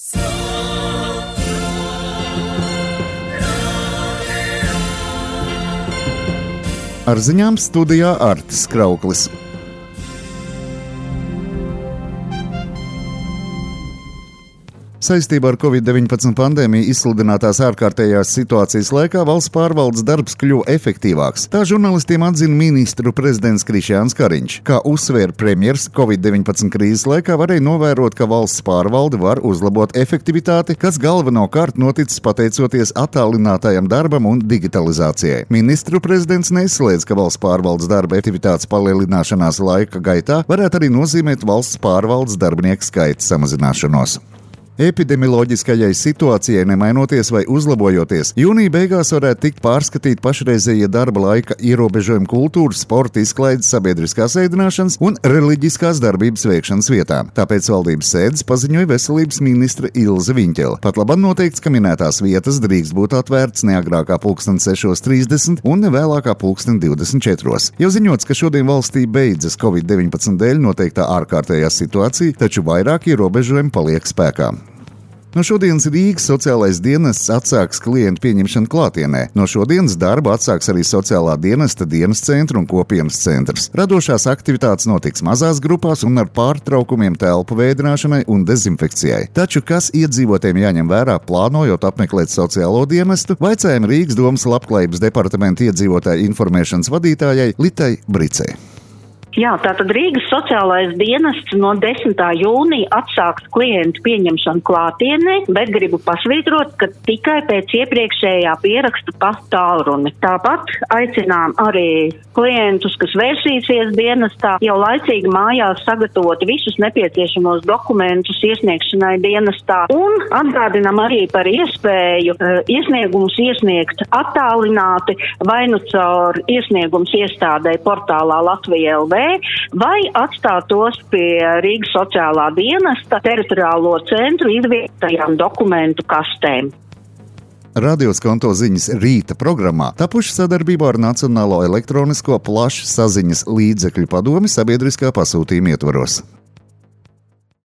Ar ziņām studijā Artis Krauklis. Saistībā ar Covid-19 pandēmiju izsludinātās ārkārtējās situācijas laikā valsts pārvaldes darbs kļuva efektīvāks. Tā žurnālistiem atzina ministru prezidents Krišjāns Kariņš. Kā uzsvēra premjers, Covid-19 krīzes laikā varēja novērot, ka valsts pārvalde var uzlabot efektivitāti, kas galvenokārt noticis pateicoties attālinātajam darbam un digitalizācijai. Ministru prezidents neizslēdz, ka valsts pārvaldes darba efektivitātes palielināšanās laika gaitā varētu arī nozīmēt valsts pārvaldes darbinieku skaita samazināšanos. Epidemioloģiskajai situācijai nemainoties vai uzlabojoties, jūnija beigās varētu tikt pārskatīt pašreizējie darba laika ierobežojumi kultūras, sporta, izklaides, sabiedriskās ēdināšanas un reliģiskās darbības veikšanas vietām. Tāpēc valdības sēdes paziņoja veselības ministre Ilze Viņķele. Pat labāk noteikts, ka minētās vietas drīkst būt atvērtas neagrākā 6:30 un nevēlākā 24:00. Jau ziņots, ka šodien valstī beidzas Covid-19 dēļ noteiktā ārkārtējā situācija, taču vairāk ierobežojumi paliek spēkā. No šodienas Rīgas sociālais dienests atsāks klientu pieņemšanu klātienē. No šodienas darba atsāks arī sociālā dienesta dienas centra un kopienas centrs. Radošās aktivitātes notiks mazās grupās un ar pārtraukumiem telpu vēdināšanai un dezinfekcijai. Taču kas iedzīvotājiem jāņem vērā, plānojot apmeklēt sociālo dienestu, vaicājam Rīgas domas labklājības departamenta iedzīvotāju informēšanas vadītājai Litai Bricei. Jā, tātad Rīgas sociālais dienests no 10. jūnija atsāks klientu pieņemšanu klātienē, bet gribu pasvītrot, ka tikai pēc iepriekšējā pieraksta pa tālruni. Tāpat aicinām arī klientus, kas vērsīsies dienestā, jau laicīgi mājās sagatavot visus nepieciešamos dokumentus iesniegšanai dienestā. Un atgādinām arī par iespēju iesniegumus iesniegt attālināti vai nu caur iesniegums iestādē portālā Latvija LV, vai atstāt tos pie Rīgas sociālā dienesta teritoriālo centru izvietojām dokumentu kastēm. Radioskonto ziņas rīta programmā tapuši sadarbībā ar Nacionālo elektronisko plašsaziņas līdzekļu padomi sabiedriskā pasūtījuma ietvaros.